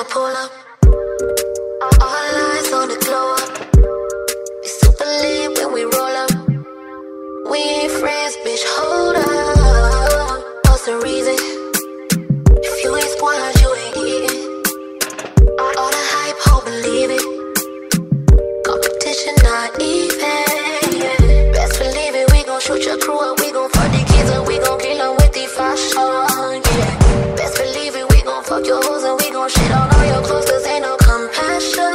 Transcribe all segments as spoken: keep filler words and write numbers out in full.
pull up. All eyes on the glow up. We super lit when we roll up. We ain't friends, bitch, hold up. What's the reason? If you ain't spoiled, you ain't eating. All, all the hype, hope, believe it. Competition not even, yeah. Best believe it, we gon' shoot your crew up. We gon' fuck the kids up, we gon' kill them with the fashion, yeah. Best believe it, we gon' fuck your hoes and we gon' shit on all your clothes, cause ain't no compassion.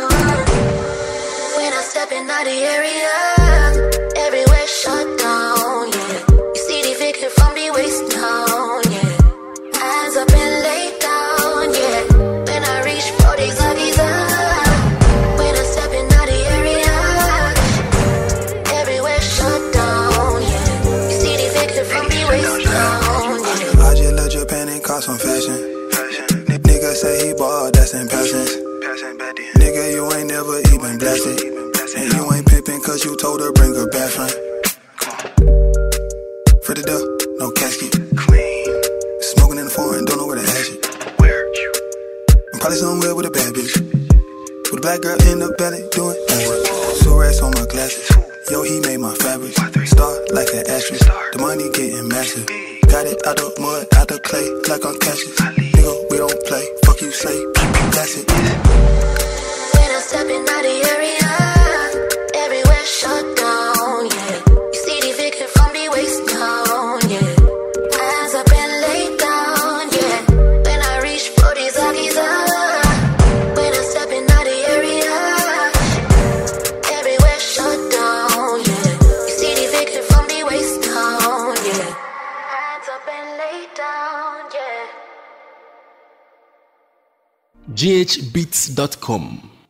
When I step in out the area, everywhere shut down, yeah. You see the victim from the waist down, yeah. Hands up and lay down, yeah. When I reach for these huggies up, when I step in out the area, everywhere shut down, yeah. You see the victim from the waist down, yeah. I just left Japan and caught some fashion. N- nigga say he bought, that's impassioned. Nigga, you ain't never even blasted. And you ain't pimpin' cause you told her bring her best friend. For the dough, no casket. Clean. Smoking in the foreign, don't know where to hash it. Where you? I'm probably somewhere with a bad bitch. With a black girl in the belly doing acid. So rats on my glasses. Yo, he made my fabrics. Star like an asterisk. The money getting massive. Got it out the mud, out the clay, like on Cassius. Nigga, we don't play. Fuck you, slay. That's it. When I step in out the area, everywhere shut down, yeah. You see the victim from the waist down, yeah. Hands up and lay down, yeah. When I reach for these huggies up, when I step in out the area, everywhere shut down, yeah. You see the victim from the waist down, yeah. Hands up and lay down, yeah. g h beats dot com